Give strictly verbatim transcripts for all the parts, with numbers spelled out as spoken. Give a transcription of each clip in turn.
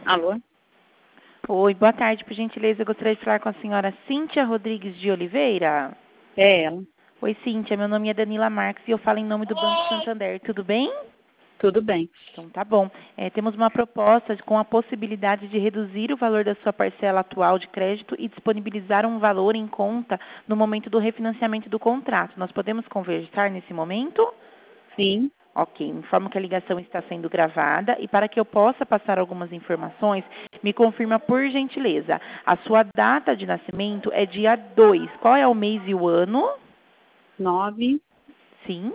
Alô? Oi, boa tarde, por gentileza, eu gostaria de falar com a senhora Cíntia Rodrigues de Oliveira. É ela. Oi, Cíntia, meu nome é Danila Marques e eu falo em nome do Banco Santander, tudo bem? Tudo bem. Então tá bom. É, temos uma proposta com a possibilidade de reduzir o valor da sua parcela atual de crédito e disponibilizar um valor em conta no momento do refinanciamento do contrato. Nós podemos conversar nesse momento? Sim. Ok, informo que a ligação está sendo gravada e para que eu possa passar algumas informações, me confirma por gentileza. A sua data de nascimento é dia dois. Qual é o mês e o ano? nove Sim,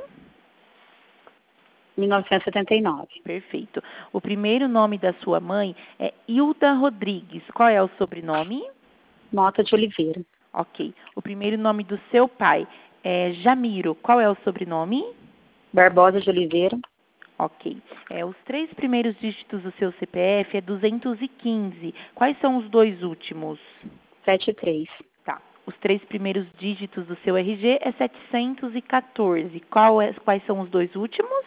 de mil novecentos e setenta e nove. perfeito. O primeiro nome da sua mãe é Hilda Rodrigues. Qual é o sobrenome? Mota de Oliveira. Ok. O primeiro nome do seu pai é Jamiro. Qual é o sobrenome? Barbosa de Oliveira. Ok. É, os três primeiros dígitos do seu C P F é duzentos e quinze. Quais são os dois últimos? setenta e três. Tá. Os três primeiros dígitos do seu R G é setecentos e quatorze. Qual é, quais são os dois últimos?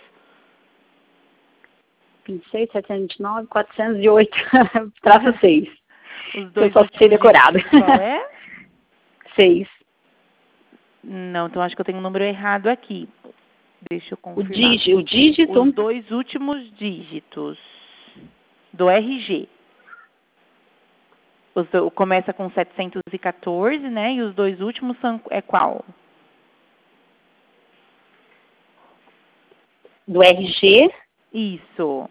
vinte e seis, setecentos e vinte e nove, quatrocentos e oito. Traço seis. Os Eu dois só sei últimos decorado. dígitos, qual é? seis. Não, então acho que eu tenho um número errado aqui. Deixa eu O, confirmar. dígito, o dígito. Os dois últimos dígitos do R G. Os do- começa com setecentos e quatorze, né? E os dois últimos são é qual? Do R G. Isso.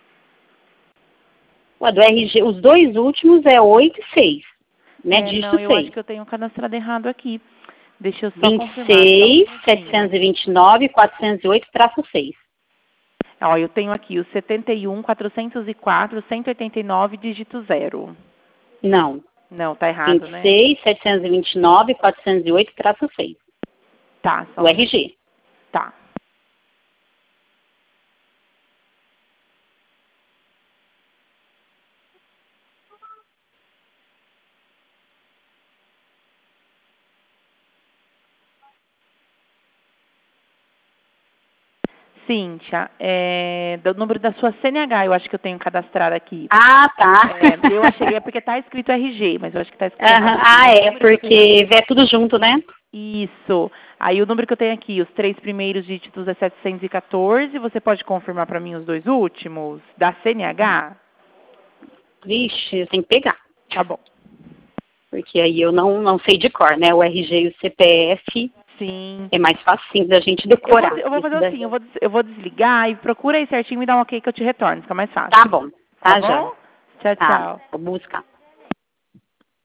Ué, do R G, os dois últimos é oito e seis. Né? É, não, Dígito eu acho seis. que eu tenho cadastrado errado aqui. Deixa eu só vinte e confirmar, só um seis, minutinho. setecentos e vinte e nove, quatrocentos e oito, traço seis. Ó, eu tenho aqui o setenta e um, quatrocentos e quatro, cento e oitenta e nove, dígito zero. Não. Não, tá vinte errado, e né? seis, setecentos e vinte e nove, quatrocentos e oito, traço seis. Tá, só O um R minutinho. G. Tá. Cíntia, é, do número da sua C N H, eu acho que eu tenho cadastrado aqui. Ah, tá. É, eu achei, é porque tá escrito R G, mas eu acho que tá escrito Aham. errado aqui. Ah, O é, número que eu tenho porque é tudo junto, né? Isso. Aí o número que eu tenho aqui, os três primeiros dígitos é setecentos e quatorze. Você pode confirmar para mim os dois últimos? Da C N H? Vixe, eu tenho que pegar. Tá bom. Porque aí eu não, não sei de cor, né? O R G e o C P F Sim. é mais facinho da gente Eu vou, decorar. eu vou Isso fazer daí. assim, eu vou, des- eu vou desligar e procura aí certinho e me dá um ok que eu te retorno. Fica mais fácil. Tá bom. Tá Tá já. bom? Tchau, Tá. tchau. Vou buscar.